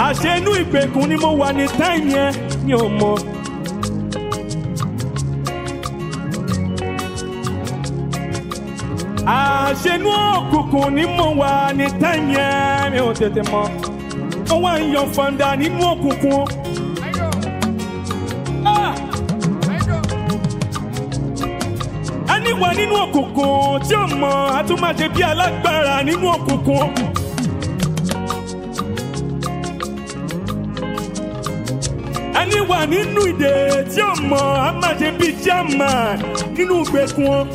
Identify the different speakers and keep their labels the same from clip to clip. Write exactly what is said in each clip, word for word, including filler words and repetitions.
Speaker 1: àṣẹ inú ìgbèkùn ni mo wà ní táìmù yẹn mi ò mọ̀. àṣẹ inú òkùnkùn ni mo wà ní táìmù yẹn mi ò tètè mọ̀. mo wá ń yan fanda nínú òkùnkùn. ẹni wà nínú òkùnkùn tí ó mọ̀ á tún máa ṣe bí alágbára nínú òkùnkùn. ẹni wà nínú ìdè tí ó mọ̀ á máa ṣe bí jáàmà nínú ìgbèkùn.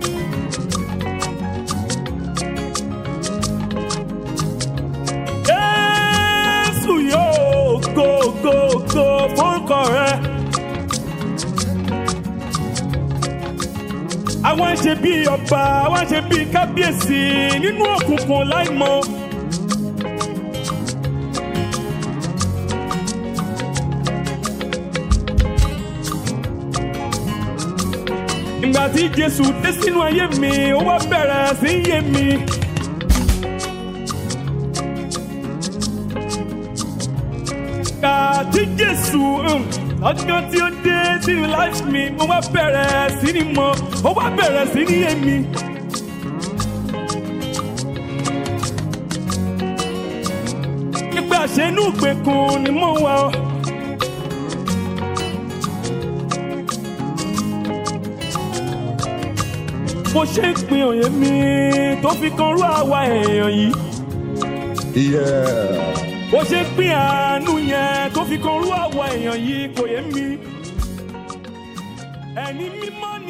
Speaker 1: Jésù yóò go go go fórúkọ rẹ̀. àwọn ṣe bí ọba àwọn ṣe bí kábíyèsí nínú òkùnkùn láìmọ̀. ìgbà tí Jésù dé sínú ayé mi ó wá bẹ̀rẹ̀ sí yé mi. ìgbà tí Jésù ọjọ́ tí ó dé sínú life mi mo wá bẹ̀rẹ̀ sí ní mọ̀ ó wá bẹ̀rẹ̀ sí ní yé mi. nípa àṣẹ inú ìgbèkùn ni mo wà ọ́. mo ṣe ń pín òye mi tó fi kan rú àwa èèyàn yìí. mo ṣe ń pín àánú yẹn tó fi kan rú àwa èèyàn yìí kò yé mi. ẹni mímọ́